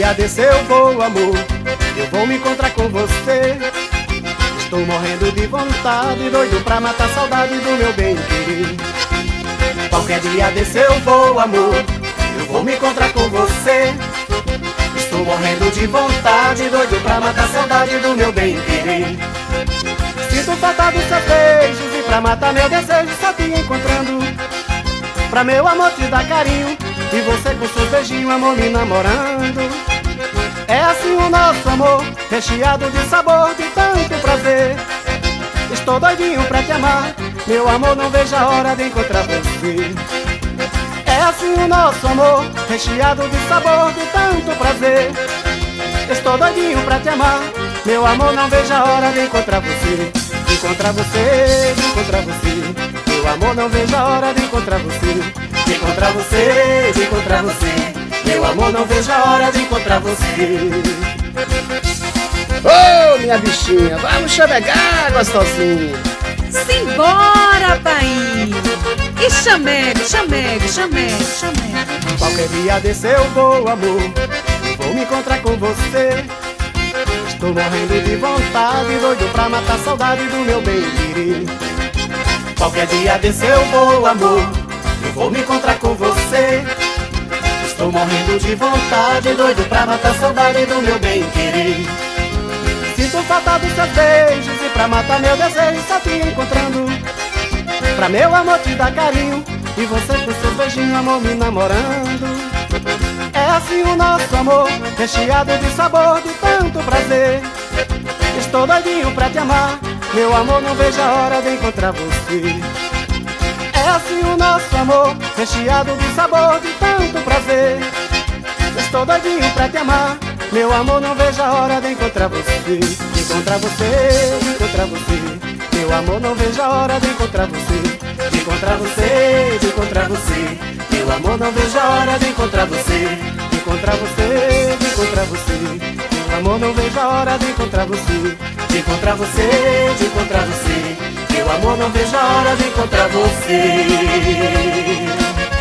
dia descer eu vou, amor, eu vou me encontrar com você. Estou morrendo de vontade, doido pra matar a saudade do meu bem querer. Qualquer dia descer eu vou, amor, eu vou me encontrar com você. Estou morrendo de vontade, doido pra matar a saudade do meu bem querer. Sinto falta dos seus beijos e pra matar meu desejo só te encontrando. Pra meu amor te dar carinho e você com seus beijinhos, amor, me namorando. É assim o nosso amor, recheado de sabor, de tanto prazer. Estou doidinho pra te amar, meu amor, não vejo a hora de encontrar você. É assim o nosso amor, recheado de sabor, de tanto prazer. Estou doidinho pra te amar, meu amor, não vejo a hora de encontrar você. De encontrar você, de encontrar você. Meu amor, não vejo a hora de encontrar você. De encontrar você, de encontrar você. Meu amor, não vejo a hora de encontrar você. Ô, minha bichinha, vamos chamegar, gostosinha. Simbora, pai! E chamegue, chamegue, chamegue, chamegue. Qualquer dia descer eu vou, amor, vou me encontrar com você. Estou morrendo de vontade, doido pra matar a saudade do meu bem querer. Qualquer dia descer eu vou, amor, eu vou me encontrar com você. Estou morrendo de vontade, doido pra matar a saudade do meu bem querer. Sinto falta dos seus beijos e pra matar meu desejo só te encontrando. Pra meu amor te dar carinho e você com seus beijinhos, amor, me namorando. É assim o nosso amor, recheado de sabor, de tanto prazer. Estou doidinho pra te amar, meu amor, não vejo a hora de encontrar você. É assim o nosso amor, recheado de sabor, de tanto prazer. Estou doidinho pra te amar, meu amor, não vejo a hora de encontrar você. De encontrar você, de encontrar você. Meu amor, não vejo a hora de encontrar você. De encontrar você, de encontrar você. Meu amor, não vejo a hora de encontrar você. De encontrar você, de encontrar você. Meu amor, não vejo a hora de encontrar você. De encontrar você, de encontrar você. Meu amor, não vejo a hora de encontrar você.